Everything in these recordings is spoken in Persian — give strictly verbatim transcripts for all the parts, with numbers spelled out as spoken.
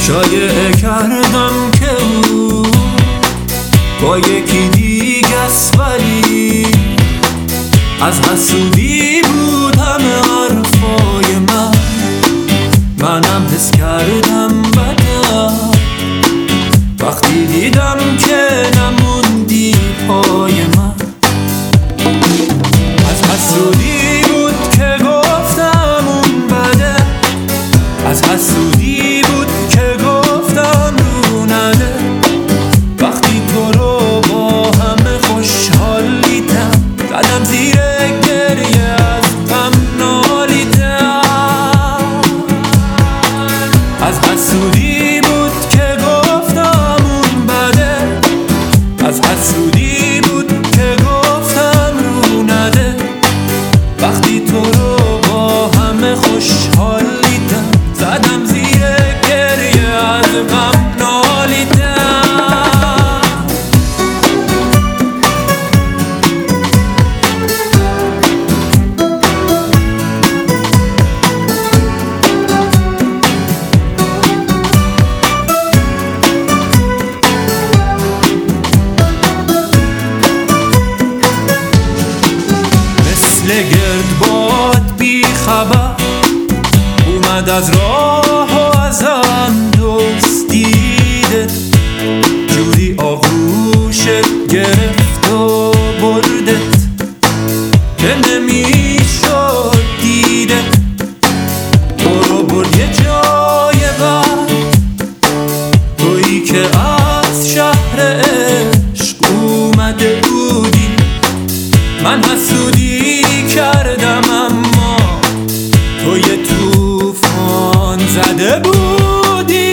شایعه کردم که او با یکی دیگه است، ولی از حسودی بود همه حرفای من. منم حس کردم بدم وقتی دیدم که نموندی پای من. از حسودی بود که گفتم اون بده، از حسودی بود که گفتم رو نده. وقتی تو رو با همه خوشحال دیدم، زدم زیر گریه از غم نالیدم. از حسودی بود که گفتم اون بده، از حسودی بود که گفتم رو نده. وقتی تو رو با همه خوشحال دیدم، زدم زیر گریه از غم نالیدم. مثل گردباد بی خبر اومد از راه و ازم دزدیده، جوری آغوشت گرفت و بردت که نمیشد دیده. برو برد یه جای بر، تویی که از شهر عشق اومده بودی. من حسودی کردم اما تو یه طوفان زده بودی.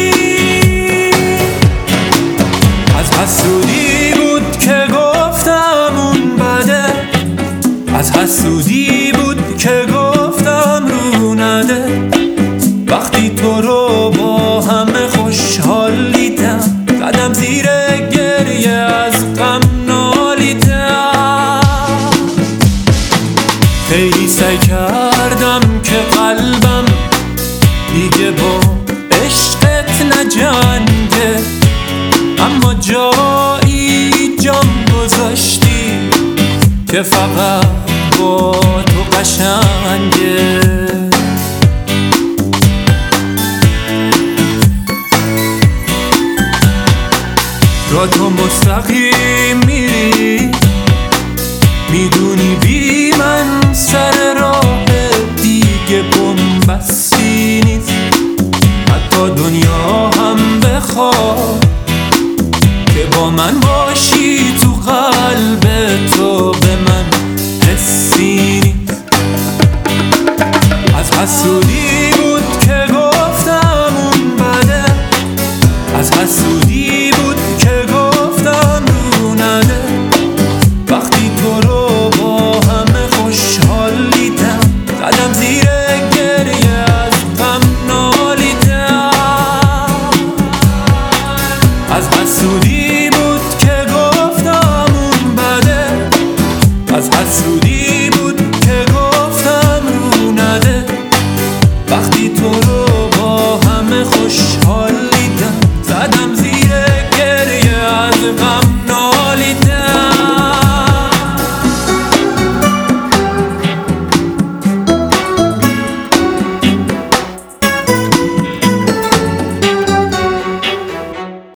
از حسودی بود که گفتم اون بده، از حسودی بود که گفتم رو نده. وقتی تو رو با همه خوشحال دیدم، زدم زیر گریه از غم نالیدم. خیلی سعی کردم که قلبم دیگه با عشقت نجنگه، اما جایی جام گذاشتی که فقط با تو قشنگه. را تو مستقیم میری، میدونی بی من سر راه دیگه بن‌بستی نیست. حتی دنیا هم بخواد که با من باشی، تو قلب تو به من حسی نیست. از حسودی بود که گفتم اون بده، از حسودی بود که گفتم رو نده. وقتی تو رو با همه خوشحال دیدم، زدم زیر گریه از غم نالیدم. از حسودی بود که گفتم اون بده، از حسودی